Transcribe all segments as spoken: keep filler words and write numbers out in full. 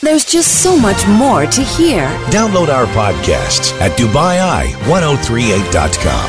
There's just so much more to hear. Download our podcasts at Dubai Eye ten thirty-eight dot com.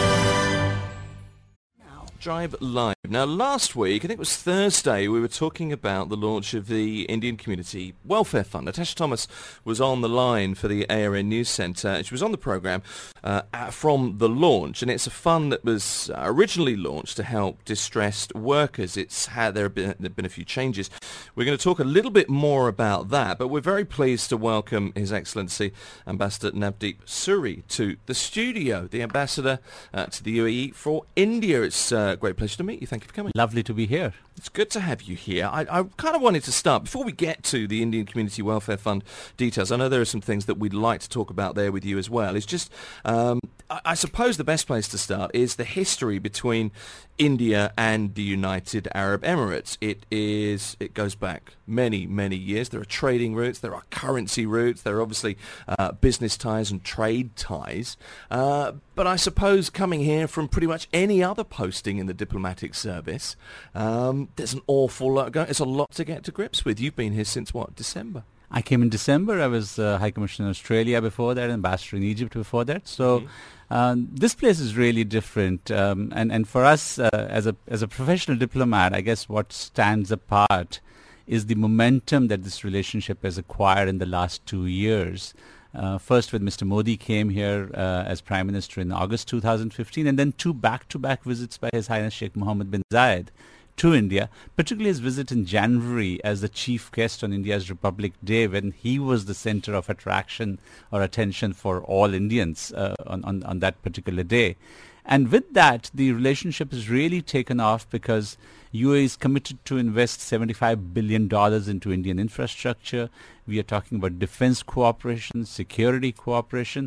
Drive Live. Now, last week, I think it was Thursday, we were talking about the launch of the Indian Community Welfare Fund. Natasha Thomas was on the line for the A R N News Centre. She was on the programme uh, from the launch, and it's a fund that was originally launched to help distressed workers. It's had there have been, there have been a few changes. We're going to talk a little bit more about that, but we're very pleased to welcome His Excellency Ambassador Navdeep Suri to the studio, the Ambassador uh, to the U A E for India. It's uh, a great pleasure to meet you. Thank you for coming. Lovely to be here. It's good to have you here. I, I kind of wanted to start, before we get to the Indian Community Welfare Fund details, I know there are some things that we'd like to talk about there with you as well. It's just, um, I, I suppose the best place to start is the history between India and the United Arab Emirates. It is, it goes back many, many years. There are trading routes, there are currency routes, there are obviously uh, business ties and trade ties. Uh, but I suppose coming here from pretty much any other posting in the diplomatic service, um, there's an awful lot going. It's a lot to get to grips with. You've been here since, what, December? I came in December. I was uh, High Commissioner in Australia before that, Ambassador in Egypt before that. So mm-hmm. um, this place is really different. Um, and, and for us, uh, as a as a professional diplomat, I guess what stands apart is the momentum that this relationship has acquired in the last two years. Uh, first, when Mister Modi came here uh, as Prime Minister in August two thousand fifteen, and then two back-to-back visits by His Highness Sheikh Mohammed bin Zayed to India, particularly his visit in January as the chief guest on India's Republic Day, when he was the center of attraction or attention for all Indians uh, on, on, on that particular day. And with that, the relationship has really taken off because U A E is committed to invest seventy-five billion dollars into Indian infrastructure. We are talking about defense cooperation, security cooperation,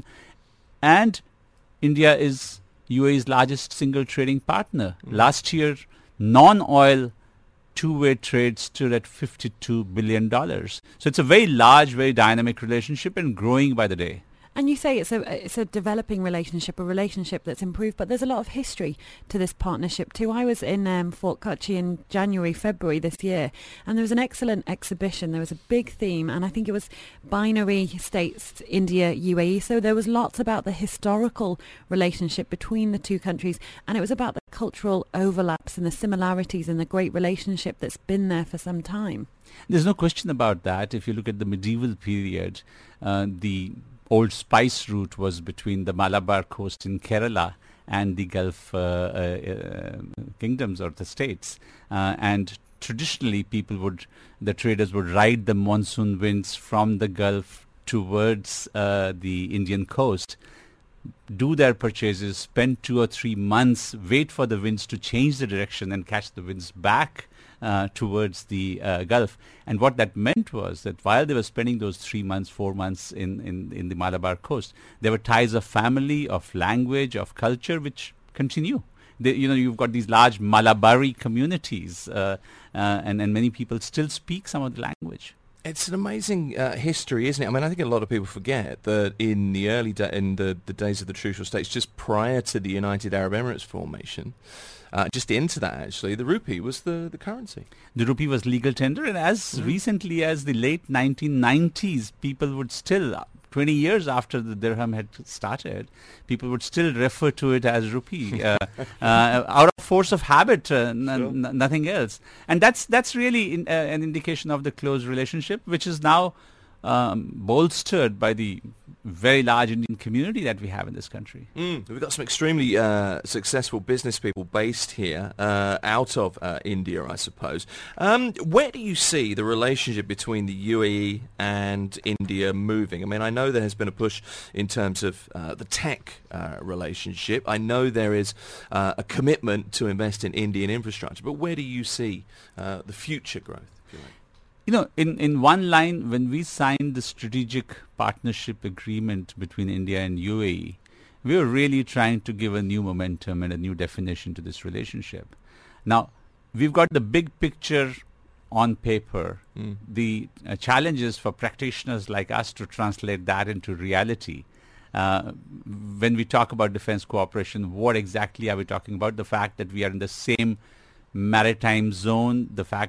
and India is U A E's largest single trading partner. Mm-hmm. Last year, non-oil two-way trade stood at fifty-two billion dollars. So it's a very large, very dynamic relationship and growing by the day. And you say it's a it's a developing relationship, a relationship that's improved, but there's a lot of history to this partnership too. I was in um, Fort Kochi in January, February this year, and there was an excellent exhibition. There was a big theme, and I think it was binary states, India, U A E. So there was lots about the historical relationship between the two countries, and it was about the cultural overlaps and the similarities and the great relationship that's been there for some time. There's no question about that. If you look at the medieval period, uh, the old spice route was between the Malabar coast in Kerala and the Gulf uh, uh, kingdoms or the states. Uh, and traditionally, people would, the traders would ride the monsoon winds from the Gulf towards uh, the Indian coast, do their purchases, spend two or three months, wait for the winds to change the direction and catch the winds back Uh, towards the uh, Gulf. And what that meant was that while they were spending those three months, four months in, in, in the Malabar coast, there were ties of family, of language, of culture, which continue. They, you know, you've got these large Malabari communities, uh, uh, and, and many people still speak some of the language. It's an amazing uh, history, isn't it? I mean, I think a lot of people forget that in the early da- in the, the days of the Trucial States, just prior to the United Arab Emirates formation, uh, just into that actually, the rupee was the, the currency. The rupee was legal tender, and as mm-hmm. recently as the late nineteen nineties, people would still, twenty years after the dirham had started, people would still refer to it as rupee, uh, uh, out of force of habit, uh, n- Sure. n- nothing else. And that's that's really in, uh, an indication of the close relationship, which is now um, bolstered by the very large Indian community that we have in this country. Mm, we've got some extremely uh, successful business people based here uh, out of uh, India, I suppose. Um, where do you see the relationship between the U A E and India moving? I mean, I know there has been a push in terms of uh, the tech uh, relationship. I know there is uh, a commitment to invest in Indian infrastructure, but where do you see uh, the future growth, if you like? You know, in, in one line, when we signed the strategic partnership agreement between India and U A E, we were really trying to give a new momentum and a new definition to this relationship. Now, we've got the big picture on paper. Mm. The uh, challenge is for practitioners like us to translate that into reality. Uh, when we talk about defense cooperation, what exactly are we talking about? The fact that we are in the same maritime zone, the fact that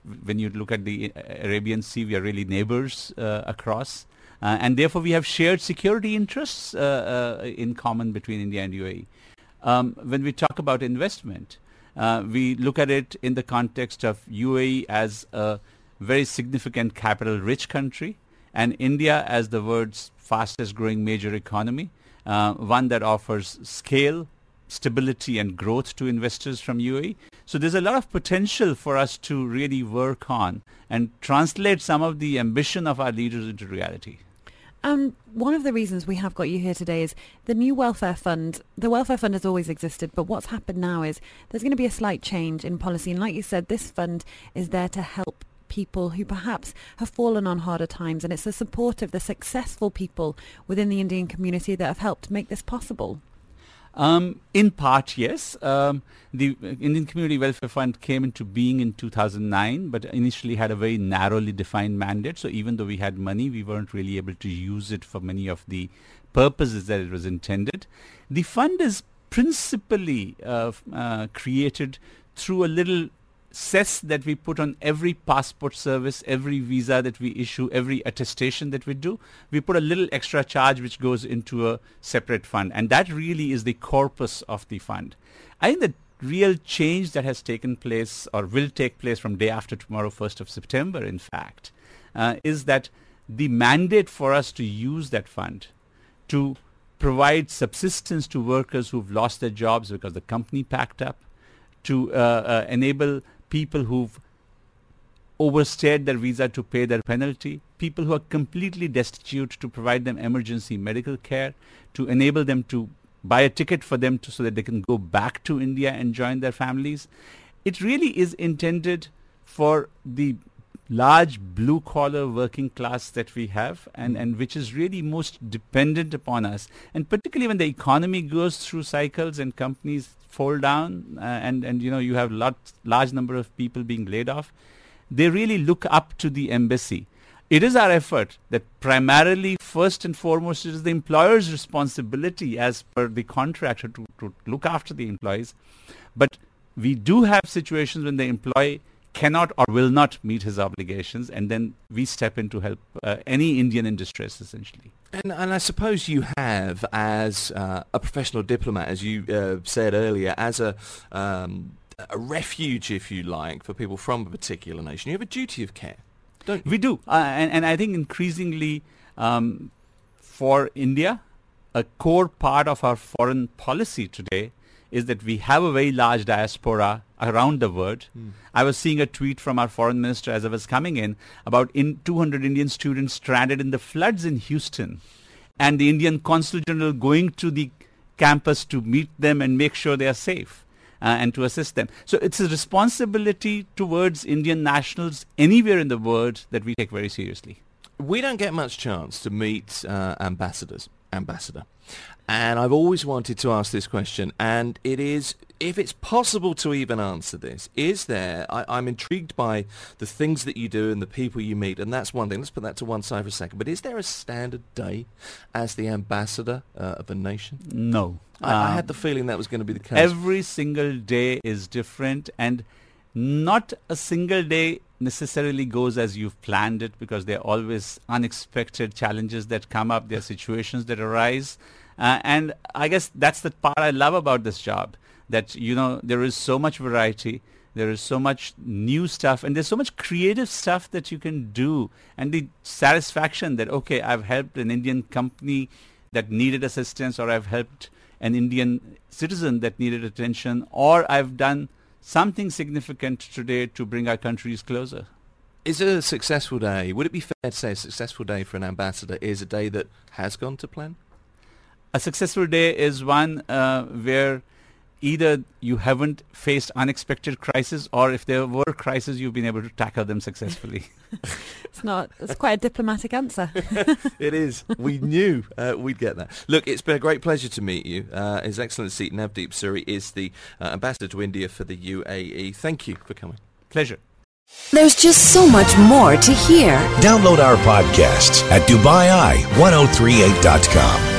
when you look at the Arabian Sea, we are really neighbors uh, across. Uh, and therefore, we have shared security interests uh, uh, in common between India and U A E. Um, when we talk about investment, uh, we look at it in the context of U A E as a very significant capital-rich country, and India as the world's fastest-growing major economy, uh, one that offers scale, stability, and growth to investors from U A E. So there's a lot of potential for us to really work on and translate some of the ambition of our leaders into reality. And one of the reasons we have got you here today is the new welfare fund. The welfare fund has always existed, but what's happened now is there's going to be a slight change in policy. And like you said, this fund is there to help people who perhaps have fallen on harder times. And it's the support of the successful people within the Indian community that have helped make this possible. Um, in part, yes. Um, the Indian Community Welfare Fund came into being in two thousand nine, but initially had a very narrowly defined mandate. So even though we had money, we weren't really able to use it for many of the purposes that it was intended. The fund is principally uh, uh, created through a little cess that we put on every passport service, every visa that we issue, every attestation that we do. We put a little extra charge which goes into a separate fund, and that really is the corpus of the fund. I think the real change that has taken place or will take place from day after tomorrow, first of September, in fact, uh, is that the mandate for us to use that fund to provide subsistence to workers who've lost their jobs because the company packed up, to uh, uh, enable people who've overstayed their visa to pay their penalty, people who are completely destitute to provide them emergency medical care, to enable them to buy a ticket for them to, so that they can go back to India and join their families. It really is intended for the large blue-collar working class that we have, and, and which is really most dependent upon us. And particularly when the economy goes through cycles and companies fall down, uh, and, and you know you have lot large number of people being laid off, they really look up to the embassy. It is our effort that primarily, first and foremost, it is the employer's responsibility as per the contractor to, to look after the employees. But we do have situations when the employee cannot or will not meet his obligations, and then we step in to help uh, any Indian in distress, essentially. And, and I suppose you have, as uh, a professional diplomat, as you uh, said earlier, as a um, a refuge, if you like, for people from a particular nation, you have a duty of care, don't you? We do, uh, and, and I think increasingly um, for India, a core part of our foreign policy today is that we have a very large diaspora around the world. Mm. I was seeing a tweet from our foreign minister as I was coming in about in two hundred Indian students stranded in the floods in Houston, and the Indian Consul General going to the campus to meet them and make sure they are safe uh, and to assist them. So it's a responsibility towards Indian nationals anywhere in the world that we take very seriously. We don't get much chance to meet uh, ambassadors, ambassador. And I've always wanted to ask this question, and it is, if it's possible to even answer this, is there, I, I'm intrigued by the things that you do and the people you meet, and that's one thing. Let's put that to one side for a second. But is there a standard day as the ambassador uh, of a nation? No. I, um, I had the feeling that was going to be the case. Every single day is different, and not a single day necessarily goes as you've planned it, because there are always unexpected challenges that come up. There are situations that arise. Uh, and I guess that's the part I love about this job, that, you know, there is so much variety, there is so much new stuff, and there's so much creative stuff that you can do. And the satisfaction that, okay, I've helped an Indian company that needed assistance, or I've helped an Indian citizen that needed attention, or I've done something significant today to bring our countries closer. Is a successful day, would it be fair to say a successful day for an ambassador is a day that has gone to plan? A successful day is one uh, where either you haven't faced unexpected crises, or if there were crises, you've been able to tackle them successfully. It's not, it's quite a diplomatic answer. It is. We knew uh, we'd get that. Look, it's been a great pleasure to meet you. Uh, His Excellency Navdeep Suri is the uh, Ambassador to India for the U A E. Thank you for coming. Pleasure. There's just so much more to hear. Download our podcasts at Dubai Eye ten thirty-eight dot com.